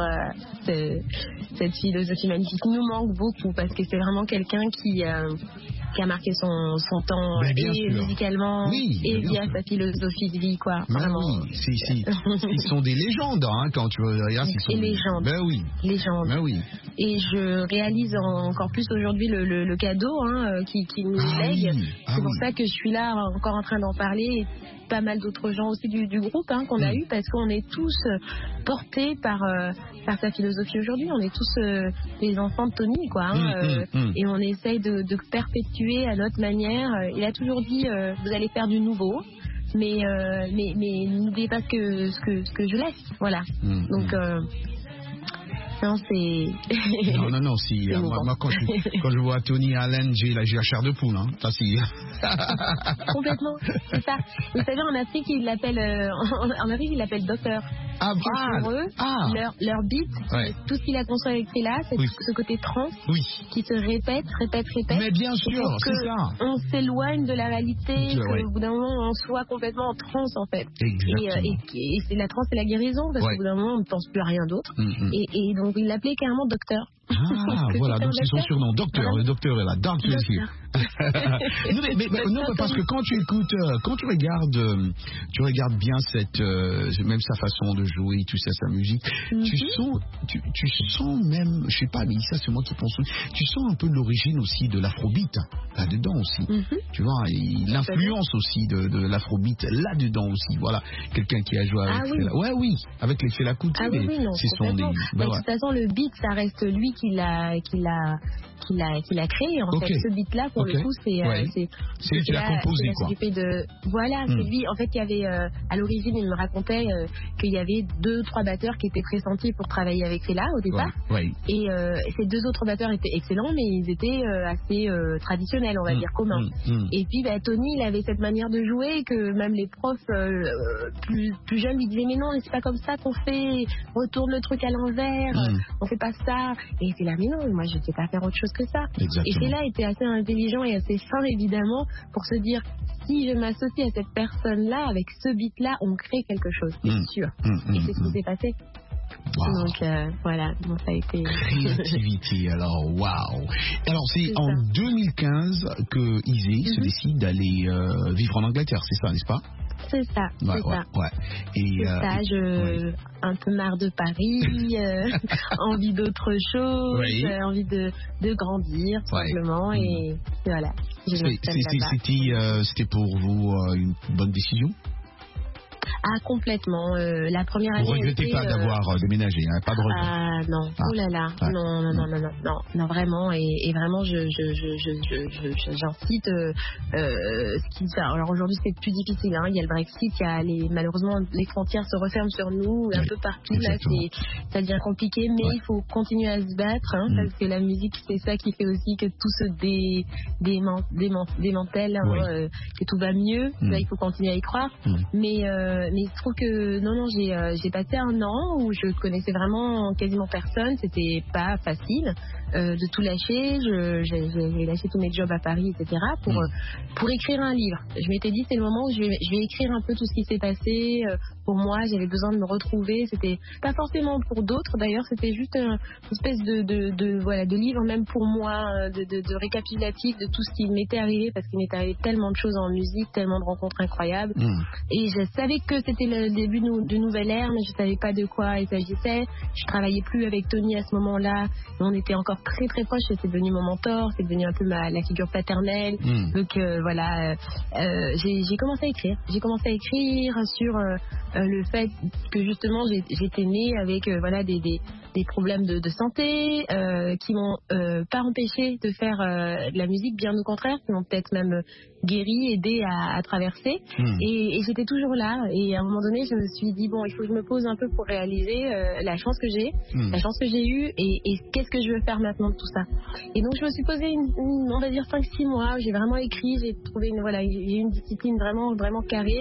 cette philosophie magnifique. Il nous manque beaucoup parce que c'est vraiment quelqu'un qui a marqué son temps et musicalement et via sa philosophie de vie, quoi. Vraiment. Ils sont des légendes, hein, quand tu regardes. Ils sont des légendes. Ben oui. Légendes. Ben oui. Et je réalise encore plus aujourd'hui le cadeau qu'il nous lègue. C'est pour ça que je suis là encore en train d'en parler. Et pas mal d'autres gens aussi du groupe qu'on a eu, parce qu'on est tous portés par sa philosophie aujourd'hui. On est tous les enfants de Tony, quoi. Et on essaye de perpétuer à notre manière. Il a toujours dit vous allez faire du nouveau, mais n'oubliez pas ce que je laisse. Voilà. Donc non, c'est... Non, si. Moi, quand je vois Tony Allen, j'ai la chair de poule. Hein. Ça, si. Complètement, c'est ça. Vous savez, en Afrique, ils l'appellent docteur. Pour eux, leur beat, tout ce qu'il a construit avec Fela, c'est ce côté trans qui se répète. Mais bien sûr, c'est ça. On s'éloigne de la réalité, qu'au bout d'un moment, on soit complètement en trans, en fait. Et c'est la trans, c'est la guérison, parce qu'au bout d'un moment, on ne pense plus à rien d'autre. Et donc, il l'appelait carrément docteur. Voilà, donc c'est son surnom, docteur. Le docteur est là, docteur ici. Non, parce que quand tu écoutes, quand tu regardes bien même sa façon de jouer, tout ça, sa musique, tu sens même, je sais pas, mais ça c'est moi qui pense, tu sens un peu l'origine aussi de l'afrobeat là-dedans aussi. Tu vois, l'influence aussi de l'afrobeat là-dedans aussi. Voilà, quelqu'un qui a joué avec avec les Fela Kuti. C'est son de toute façon, le beat, ça reste lui qui l'a créé, en fait. Ce beat là, pour le coup, c'est lui qui l'a composé, quoi. C'est lui, en fait, il y avait à l'origine, il me racontait qu'il y avait 2-3 batteurs qui étaient pressentis pour travailler avec Fela au départ. Et ces 2 autres batteurs étaient excellents, mais ils étaient assez traditionnels, on va dire, communs. Et puis Tony, il avait cette manière de jouer que même les profs plus jeunes lui disaient mais non, c'est pas comme ça qu'on fait, retourne le truc à l'envers, on fait pas ça. Et c'est là, mais non, moi je sais pas faire autre chose que ça. Et Fela était assez intelligent et assez fin, évidemment, pour se dire si je m'associe à cette personne-là, avec ce beat-là, on crée quelque chose, c'est sûr. Et c'est ce qui s'est passé. Donc voilà, donc ça a été... Créativité, alors waouh. Alors c'est en 2015 que Izzy se décide d'aller vivre en Angleterre, c'est ça, n'est-ce pas? C'est ça, c'est ça. Et un peu marre de Paris, envie d'autre chose, envie de grandir, simplement, et voilà. C'était pour vous une bonne décision? Ah, complètement. La première année. Vous regrettez pas d'avoir déménagé, hein, pas de regret. Ah non, oh là là, non, vraiment, et vraiment, j'incite. Alors aujourd'hui, c'est plus difficile. Hein. Il y a le Brexit, malheureusement, les frontières se referment sur nous un peu partout. Là, ça devient compliqué, mais il faut continuer à se battre, hein, parce que la musique, c'est ça qui fait aussi que tout se démantèle, que tout va mieux. Là, il faut continuer à y croire. Mais il se trouve que j'ai passé un an où je connaissais vraiment quasiment personne, c'était pas facile, de tout lâcher. J'ai lâché tous mes jobs à Paris, etc. pour écrire un livre. Je m'étais dit c'est le moment où je vais écrire un peu tout ce qui s'est passé. Pour moi, j'avais besoin de me retrouver. C'était pas forcément pour d'autres. D'ailleurs, c'était juste une espèce de livre même pour moi, de récapitulatif de tout ce qui m'était arrivé, parce qu'il m'était arrivé tellement de choses en musique, tellement de rencontres incroyables. Et je savais que c'était le début de nouvelle ère, mais je savais pas de quoi il s'agissait. Je travaillais plus avec Tony à ce moment-là. On était encore très très proches. C'est devenu mon mentor, c'est devenu un peu la figure paternelle. Donc voilà, j'ai commencé à écrire. J'ai commencé à écrire sur le fait que justement j'étais née avec des problèmes de santé qui m'ont pas empêché de faire de la musique, bien au contraire, qui m'ont peut-être même guéri, aidé à traverser. Et j'étais toujours là. Et à un moment donné, je me suis dit bon, il faut que je me pose un peu pour réaliser la chance que j'ai, la chance que j'ai eue, et qu'est-ce que je veux faire maintenant de tout ça. Et donc je me suis posé on va dire 5-6 mois. J'ai vraiment écrit, j'ai trouvé j'ai une discipline vraiment vraiment carrée.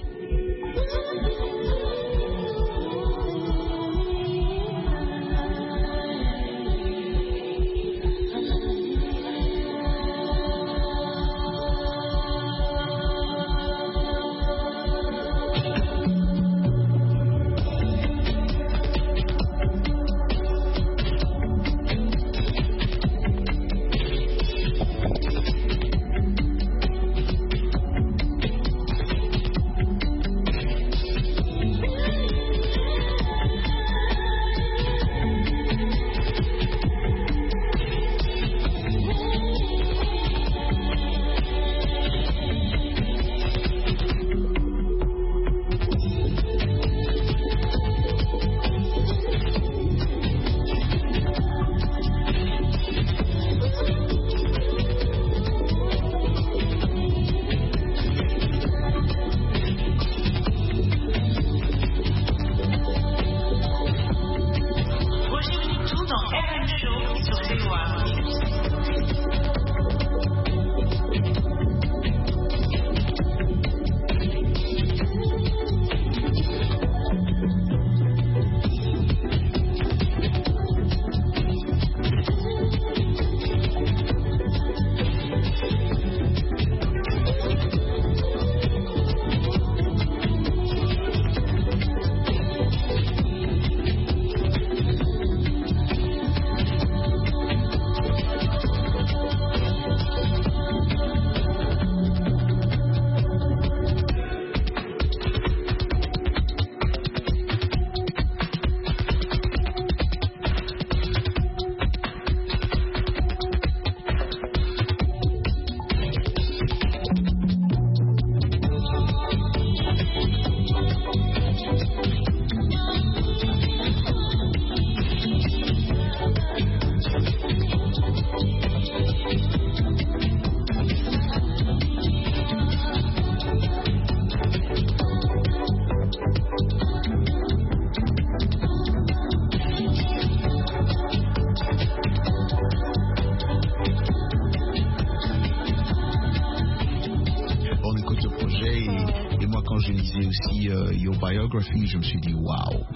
Je me suis dit waouh,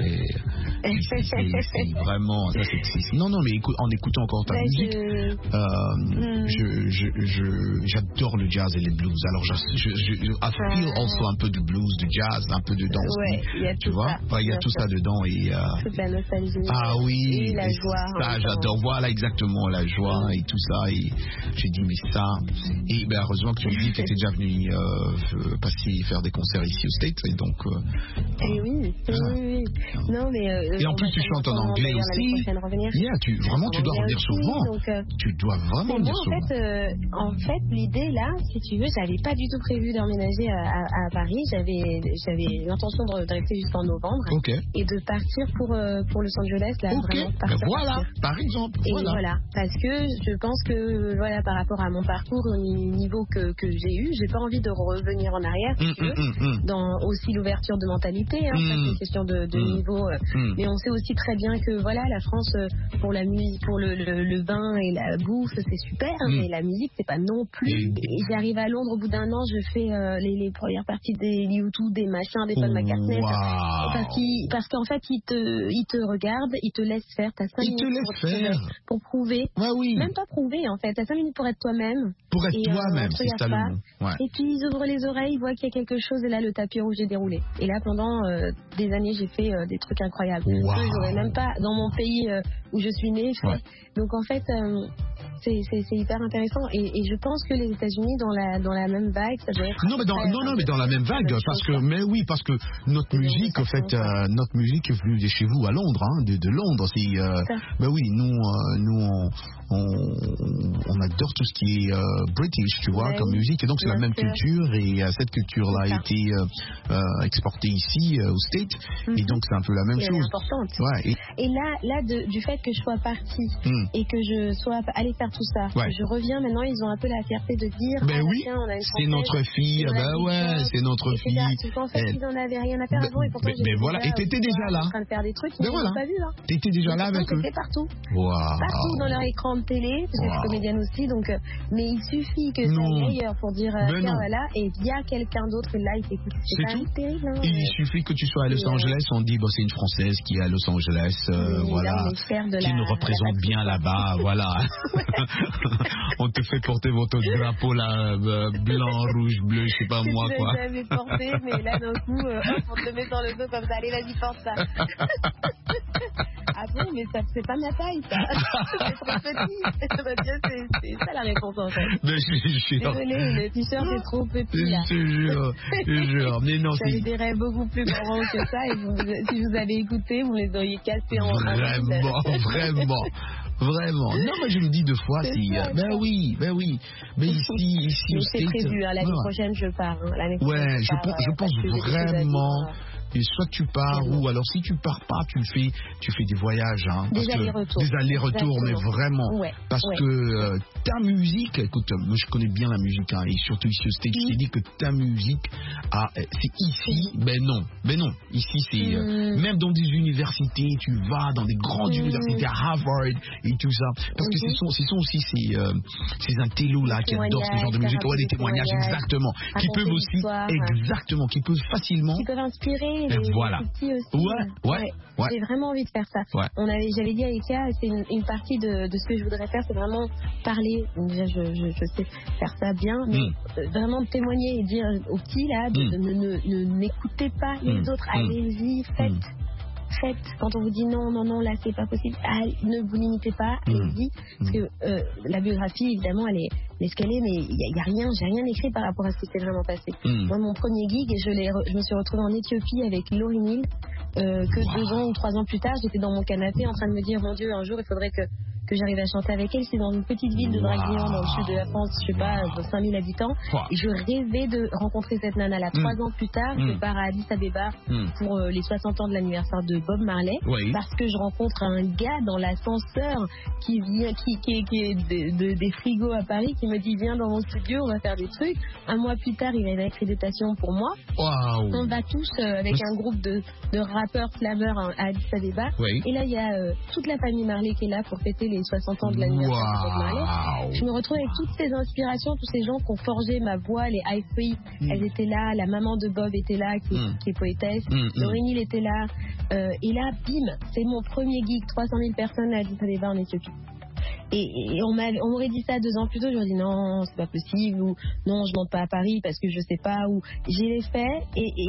c'est vraiment ça, c'est non mais en écoutant encore ta musique, j'adore le jazz et les blues. Alors I feel also un peu de blues, de jazz, un peu de danse, tu vois, il y a tout ça dedans, et toute la nostalgie. Ah oui, et la joie. Ça j'adore, voilà exactement, la joie et tout ça. Et j'ai dit mais ça, et heureusement que tu me dis que tu étais déjà venu faire des concerts ici au States, et donc oui. Non mais et en plus tu chantes en anglais aussi. Tu dois revenir souvent. Donc, tu dois vraiment revenir souvent. En fait, l'idée là, si tu veux, j'avais pas du tout prévu d'emménager à Paris. J'avais l'intention de rester jusqu'en novembre et de partir pour Los Angeles là, vraiment partir. Voilà, par exemple. Et voilà, parce que je pense que par rapport à mon parcours au niveau que j'ai eu, j'ai pas envie de revenir en arrière, si tu veux, dans aussi l'ouverture de mentalité, parce c'est une question de niveau. Mais on sait aussi très bien que voilà, la France, pour la musique, pour le vin et la bouffe, c'est super, mais la musique, c'est pas non plus. Et j'arrive à Londres, au bout d'un an, je fais les premières parties des YouTube, des machins, des Paul McCartney. Parce qu'en fait, il te regarde, il te laisse faire. T'as 5 minutes pour prouver. Même pas prouver, en fait. T'as 5 minutes pour être toi-même. Pour être toi-même, c'est ça le mot. Ouais. Et puis ils ouvrent les oreilles, ils voient qu'il y a quelque chose, et là le tapis rouge est déroulé. Et là pendant des années j'ai fait des trucs incroyables. J'aurais même pas dans mon pays où je suis née fait. Donc en fait c'est hyper intéressant et je pense que les États-Unis dans la même vague ça doit être mais dans la même vague parce que notre musique en fait notre musique est venue de chez vous à Londres de Londres nous on adore tout ce qui est British, tu vois, comme musique, et donc c'est la même culture, et cette culture-là a été exportée ici aux States, et donc c'est un peu la même chose. Importante. Et là du fait que je sois partie et que je sois allée faire tout ça, que je reviens maintenant, ils ont un peu la fierté de dire on a une c'est notre fille, c'est notre fille. Parce qu'en fait ils n'en avaient rien à faire avant, et pourtant et t'étais déjà là. En train de faire des trucs, ils n'ont pas vu. T'étais déjà là avec eux. Partout dans leur écran de télé, parce que je suis comédienne aussi, donc mais il suffit que ça aille ailleurs pour dire tiens voilà, et il y a quelqu'un d'autre là, il t'écoute. C'est pas terrible. Il suffit que tu sois à Los Angeles, on dit c'est une Française qui est à Los Angeles, voilà, qui nous représente bien là-bas, voilà. On te fait porter votre drapeau là, blanc, rouge, bleu, je sais pas moi quoi. Je l'avais porté, mais là d'un coup, on te le met dans le dos comme ça, allez vas-y porte ça. Ah bon, mais ça c'est pas ma taille ça. C'est trop petit. C'est ça la réponse en fait. Mais je suis désolé, le t-shirt est trop petit là. Je jure. Mais non, j'avais des rêves beaucoup plus grands que ça, et si vous avez écouté, vous les auriez cassés en Vraiment. Non, mais je le dis 2 fois. Mais ici c'est prévu. L'année prochaine, je pars. Je pense vraiment. Et soit tu pars, ou alors si tu pars pas, tu fais des voyages, des allers-retours, mais vraiment, parce que ta musique, écoute, moi je connais bien la musique, et surtout ici au States, je t'ai dit que ta musique, c'est ici, mais non, ici c'est, même dans des universités, tu vas dans des grandes universités, à Harvard et tout ça, parce que ce sont aussi ces intellos là qui adorent ce genre de musique, des témoignages, exactement, qui peuvent aussi, qui peuvent facilement, qui peuvent inspirer. Voilà. Aussi. J'ai vraiment envie de faire ça. J'avais dit à Eka, c'est une partie de ce que je voudrais faire, c'est vraiment parler. Déjà, je sais faire ça bien, mais vraiment témoigner et dire aux petits là, n'écoutez pas les autres, allez-y, faites. Quand on vous dit non, là c'est pas possible, ne vous limitez pas, allez-y. Parce que la biographie, évidemment, elle est ce qu'elle est, mais j'ai rien écrit par rapport à ce qui s'est vraiment passé. Moi, mon premier gig, je me suis retrouvée en Éthiopie avec Lauryn Hill, que 2 ans ou 3 ans plus tard, j'étais dans mon canapé en train de me dire, mon Dieu, un jour il faudrait que j'arrive à chanter avec elle. C'est dans une petite ville de Draguignan, dans le sud de la France, je sais pas, de 5000 habitants. Et je rêvais de rencontrer cette nana là. 3 ans plus tard, je pars à Addis Abeba pour les 60 ans de l'anniversaire de Bob Marley, parce que je rencontre un gars dans l'ascenseur qui vient, qui est des frigos à Paris, qui me dit viens dans mon studio, on va faire des trucs. 1 mois plus tard, il avait l'accréditation pour moi. On va tous avec un groupe de rappeurs slameurs à Addis Abeba. Et là, il y a toute la famille Marley qui est là pour fêter les 60 ans de l'anniversaire de Bob Marley. Je me retrouve avec toutes ces inspirations, tous ces gens qui ont forgé ma voix, les High Free, elles étaient là, la maman de Bob était là, qui est poétesse, Lauryn Hill était là, et là, bim, c'est mon premier gig, 300 000 personnes à Addis Abeba en Éthiopie. Et on m'aurait dit ça 2 ans plus tôt, j'aurais dit non, c'est pas possible, ou non, je monte pas à Paris parce que je sais pas, ou j'ai les faits,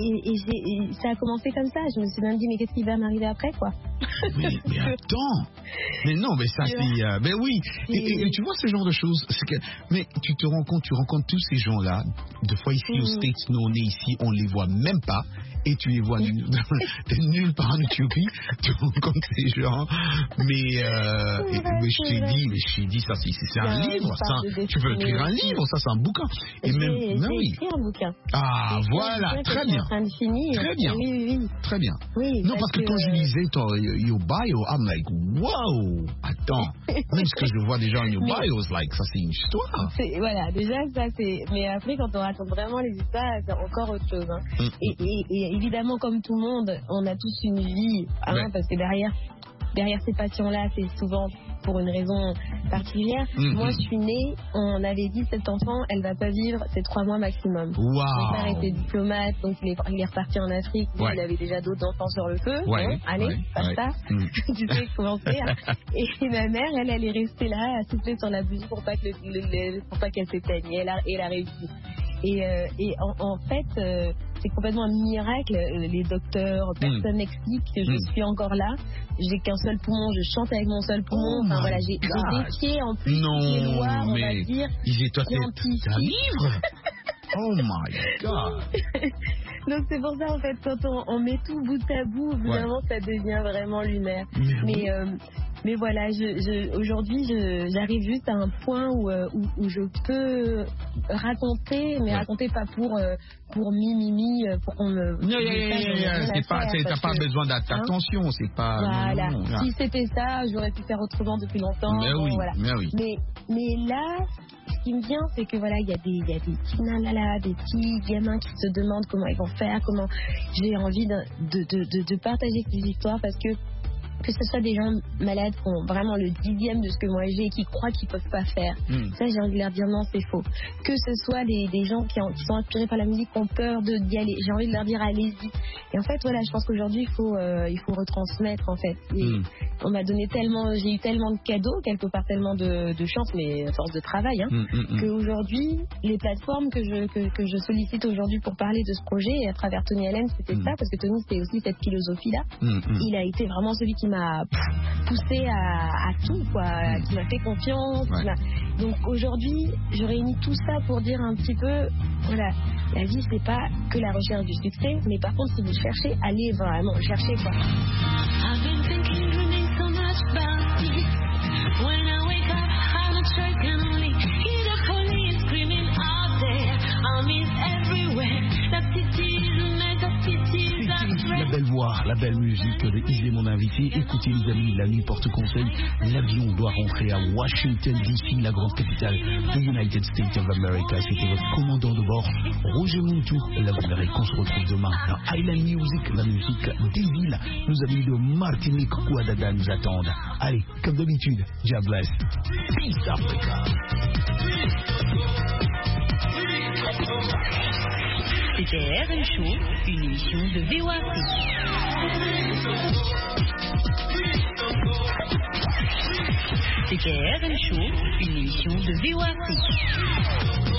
et ça a commencé comme ça. Je me suis même dit, mais qu'est-ce qui va m'arriver après, quoi? Mais attends, mais non, mais ça c'est, ben oui, et tu vois ce genre de choses, mais tu te rends compte, tu rencontres tous ces gens-là, des fois ici aux States, nous on est ici, on les voit même pas, et tu les vois nulle part en Éthiopie, tu rencontres ces gens, mais je t'ai dit, ça c'est un livre, tu peux écrire un livre, ça c'est un bouquin. Et même, j'ai écrit un bouquin. Ah, voilà, très bien. Très bien. Oui. Très bien. Oui, non, parce que quand je lisais your bio, I'm like, wow, attends, même ce que je vois déjà en your bio, like, ça c'est une histoire. Voilà, déjà ça c'est, mais après quand on raconte vraiment les histoires, c'est encore autre chose. Et évidemment, comme tout le monde, on a tous une vie, parce que derrière ces patients-là, c'est souvent pour une raison particulière. Moi, je suis née, on avait dit cet enfant, elle va pas vivre, c'est 3 mois maximum. Mon père était diplomate, donc il est reparti en Afrique. Il avait déjà d'autres enfants sur le feu. Ça. Tu sais comment c'est. Et ma mère, elle est restée là, à souffler sur la bougie pour pas qu'elle s'éteigne. Et elle a réussi. Et en fait, c'est complètement un miracle. Les docteurs, personne n'explique que je suis encore là. J'ai qu'un seul poumon, je chante avec mon seul poumon. Enfin voilà, j'ai des pieds en plus, des noirs, on va dire. T'as livre. Oh my God. Donc c'est pour ça en fait, quand on met tout bout à bout, vraiment ça devient vraiment lunaire. Mais voilà, aujourd'hui, j'arrive juste à un point où je peux raconter, mais raconter pas pour mimi, pour qu'on me... T'as pas besoin d'attention, c'est pas... Voilà, si c'était ça, j'aurais pu faire autrement depuis longtemps. Mais là, ce qui me vient, c'est que voilà, il y a des petits nanala, des petits gamins qui se demandent comment ils vont faire, comment... J'ai envie de partager ces histoires parce que ce soit des gens malades qui ont vraiment le 10e de ce que moi j'ai et qui croient qu'ils peuvent pas faire. Ça, j'ai envie de leur dire non, c'est faux. Que ce soit des gens qui sont inspirés par la musique, qui ont peur d'y aller, j'ai envie de leur dire allez-y. Et en fait, voilà, je pense qu'aujourd'hui, il faut retransmettre, en fait. Et on m'a donné j'ai eu tellement de cadeaux, quelque part tellement de chance, mais à force de travail, qu'aujourd'hui, les plateformes que je sollicite aujourd'hui pour parler de ce projet, et à travers Tony Allen, c'était ça, parce que Tony, c'était aussi cette philosophie-là. Il a été vraiment celui qui m'a poussé à tout, quoi, qui m'a fait confiance. Donc aujourd'hui, je réunis tout ça pour dire un petit peu, voilà, la vie c'est pas que la recherche du succès, mais par contre si vous cherchez, allez vraiment chercher, quoi. La belle voix, la belle musique de Yves est mon invité. Écoutez les amis, la nuit porte conseil. L'avion doit rentrer à Washington DC, la grande capitale des United States of America. C'était votre commandant de bord, Roger Muntu. La bonne Amérique, on se retrouve demain dans Island Music, la musique des villes. Nos amis de Martinique, Ouadada nous attendent. Allez, comme d'habitude, God bless. Peace Africa. C'était RM Show, une émission de VOA Afrique. C'était RM Show, une émission de VOA Afrique.